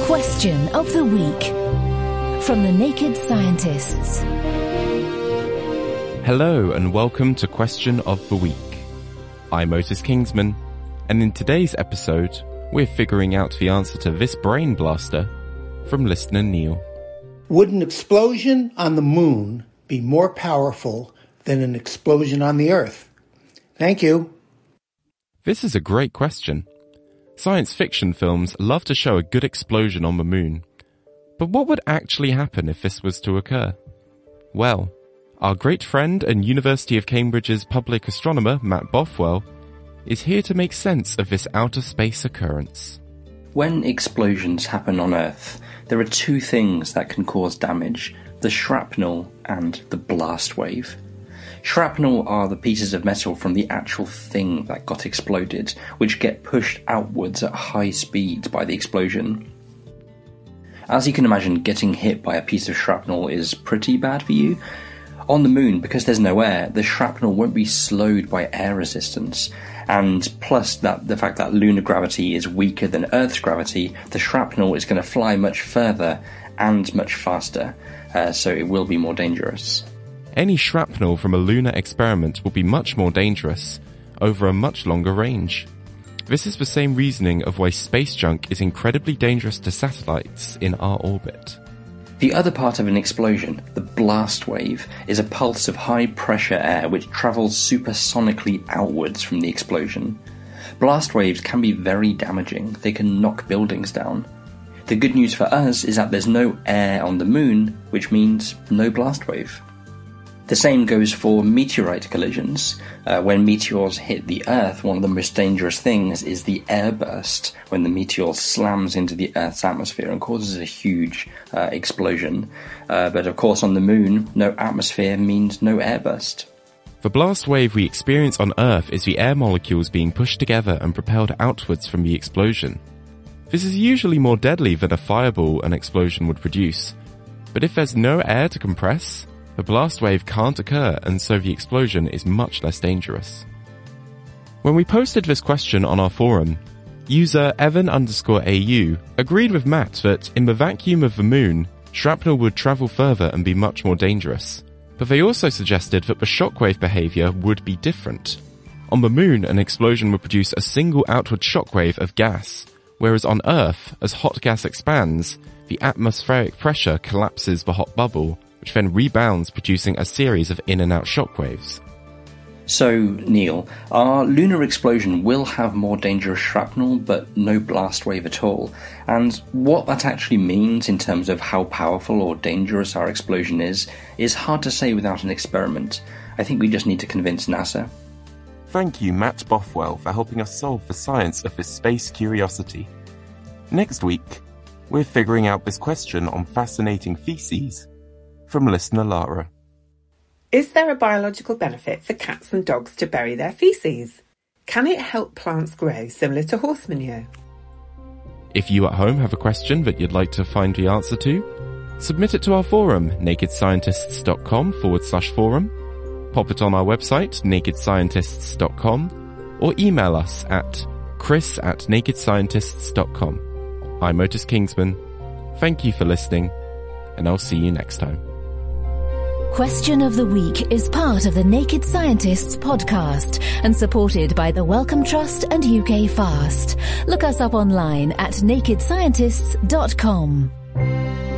Question of the Week from the Naked Scientists. Hello and welcome to Question of the Week. I'm Otis Kingsman, and in today's episode, we're figuring out the answer to this brain blaster from listener Neil. Would an explosion on the moon be more powerful than an explosion on the Earth? Thank you. This is a great question. Science fiction films love to show a good explosion on the moon. But what would actually happen if this was to occur? Well, our great friend and University of Cambridge's public astronomer, Matt Bothwell, is here to make sense of this outer space occurrence. When explosions happen on Earth, there are two things that can cause damage: the shrapnel and the blast wave. Shrapnel are the pieces of metal from the actual thing that got exploded, which get pushed outwards at high speed by the explosion. As you can imagine, getting hit by a piece of shrapnel is pretty bad for you. On the moon, because there's no air, the shrapnel won't be slowed by air resistance, and plus the fact that lunar gravity is weaker than Earth's gravity, the shrapnel is going to fly much further and much faster, so it will be more dangerous. Any shrapnel from a lunar experiment will be much more dangerous, over a much longer range. This is the same reasoning of why space junk is incredibly dangerous to satellites in our orbit. The other part of an explosion, the blast wave, is a pulse of high-pressure air which travels supersonically outwards from the explosion. Blast waves can be very damaging. They can knock buildings down. The good news for us is that there's no air on the moon, which means no blast wave. The same goes for meteorite collisions. When meteors hit the Earth, one of the most dangerous things is the airburst, when the meteor slams into the Earth's atmosphere and causes a huge explosion. But of course on the moon, no atmosphere means no airburst. The blast wave we experience on Earth is the air molecules being pushed together and propelled outwards from the explosion. This is usually more deadly than a fireball an explosion would produce. But if there's no air to compress, the blast wave can't occur, and so the explosion is much less dangerous. When we posted this question on our forum, user Evan_AU agreed with Matt that in the vacuum of the moon, shrapnel would travel further and be much more dangerous. But they also suggested that the shockwave behavior would be different. On the moon, an explosion would produce a single outward shockwave of gas, whereas on Earth, as hot gas expands, the atmospheric pressure collapses the hot bubble, which then rebounds, producing a series of in and out shockwaves. So, Neil, our lunar explosion will have more dangerous shrapnel, but no blast wave at all. And what that actually means in terms of how powerful or dangerous our explosion is hard to say without an experiment. I think we just need to convince NASA. Thank you, Matt Bothwell, for helping us solve the science of this space curiosity. Next week, we're figuring out this question on fascinating feces from listener Lara. Is there a biological benefit for cats and dogs to bury their feces? Can it help plants grow similar to horse manure? If you at home have a question that you'd like to find the answer to, submit it to our forum, nakedscientists.com/forum, pop it on our website, nakedscientists.com, or email us at chris@nakedscientists.com. I'm Otis Kingsman. Thank you for listening, and I'll see you next time. Question of the Week is part of the Naked Scientists podcast and supported by the Wellcome Trust and UK Fast. Look us up online at nakedscientists.com.